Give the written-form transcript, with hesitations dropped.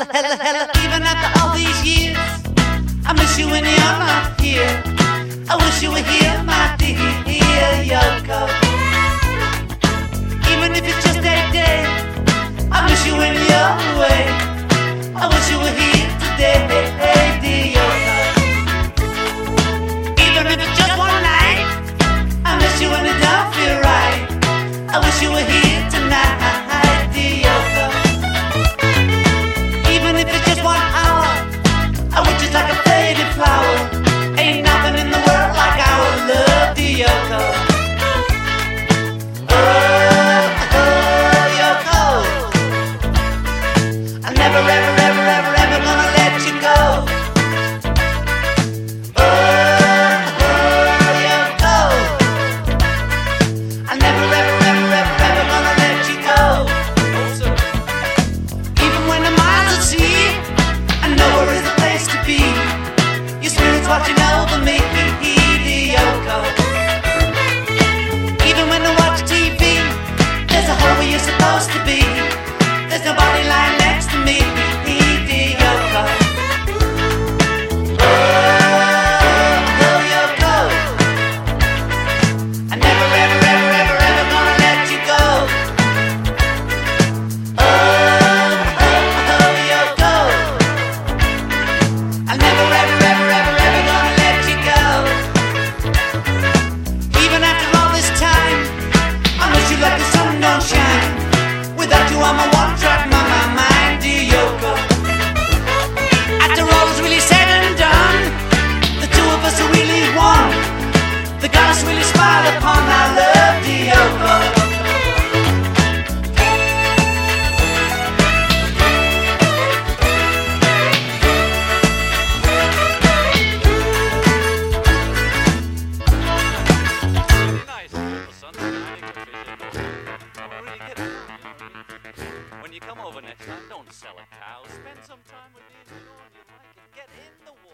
Even after all these years, I miss you when you're not here. I wish you were here, my dear Yoko. Even if it's just a day, I miss you when you're away. I wish you were here today, dear Yoko. Even if it's just one night, I miss you when it don't feel right. I wish you were here tonight, dear Yoko. Even if it's just 1 hour, I would just like a faded flower. Ain't nothing in the world like our love, dear Yoko. Oh, Yoko, I'm never, ever, ever, ever, ever gonna let you go. Oh, Yoko, I'm never, ever, ever, ever, ever gonna let you go. Even when the miles at sea, I know where is the place to be. Your spirit's watching over me, dear Yoko. Even when I watch TV, there's a hole where you're supposed to be. There's nobody lying next to me, dear Yoko. Oh, Yoko, I'm never, ever, ever, ever, ever gonna let you go. Oh, Yoko, I'm never, ever, ever, ever, ever gonna let you go. Even after all this time, I miss you like the sun don't shine. Without you, I'm a one-track mind, dear Yoko. After all is really said and done, the two of us are really one. The goddess really smiled upon our love, dear Yoko. When you come over next time, don't sell a cow. Spend some time with me in the North. Get in the water.